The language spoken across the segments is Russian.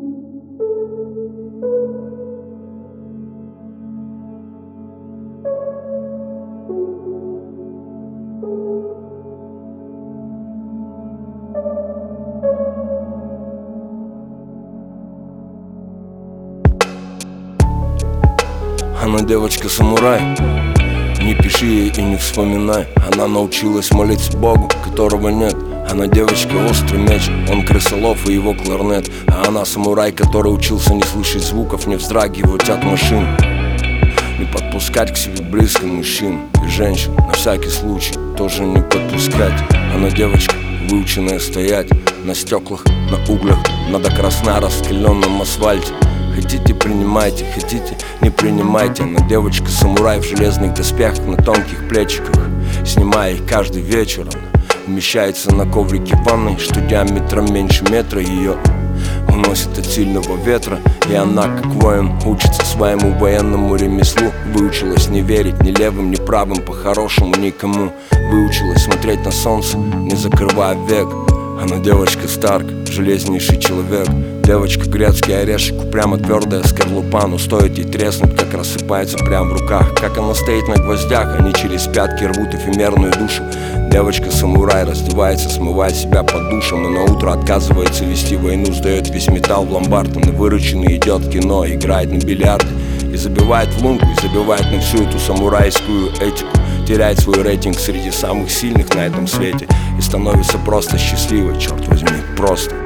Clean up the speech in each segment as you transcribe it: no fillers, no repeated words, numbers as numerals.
Она девочка-самурай, не пиши ей и не вспоминай. Она научилась молиться Богу, которого нет. Она девочка-острый меч, он крысолов и его кларнет. А она самурай, который учился не слышать звуков, не вздрагивать от машин, не подпускать к себе близко мужчин и женщин, на всякий случай тоже не подпускать. Она девочка, выученная стоять на стеклах, на углях, на до красна раскаленном асфальте. Хотите, принимайте, хотите, не принимайте. Она девочка-самурай в железных доспехах, на тонких плечиках. Снимая их каждый вечер, она умещается на коврике в ванной, что диаметром меньше метра. Ее уносит от сильного ветра, и она, как воин, учится своему военному ремеслу. Выучилась не верить ни левым, ни правым, по-хорошему никому. Выучилась смотреть на солнце, не закрывая век. Она девочка Старк, железнейший человек. Девочка грецкий орешек, упрямо твердая скорлупа. Но стоит ей треснуть, как рассыпается прямо в руках. Как она стоит на гвоздях, они через пятки рвут эфемерную душу. Девочка-самурай раздевается, смывает себя под душем, и на утро отказывается вести войну. Сдает весь металл в ломбард, и вырученный идет в кино, играет на бильярде и забивает в лунку, и забивает на всю эту самурайскую этику. Теряет свой рейтинг среди самых сильных на этом свете и становится просто счастливой, черт возьми, просто.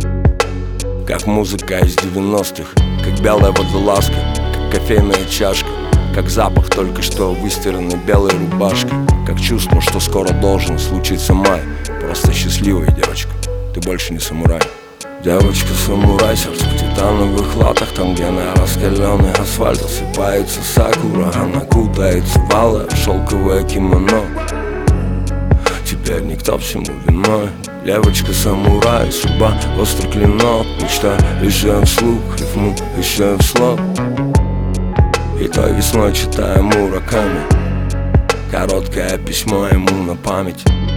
Как музыка из 90-х, как белая водолазка, как кофейная чашка, как запах только что выстиранной белой рубашки, как чувство, что скоро должен случиться май. Просто счастливая девочка, ты больше не самурай. Девочка-самурай, сердце в титановых латах, там, где на раскаленный асфальт осыпается сакура. Она кутается в алое шелковое кимоно. Теперь никто всему виной. Девочка-самурай, судьба острый клинок. Мечта еще вслух, рифму еще вслух. И той весной читаю Мураками, короткое письмо ему на память.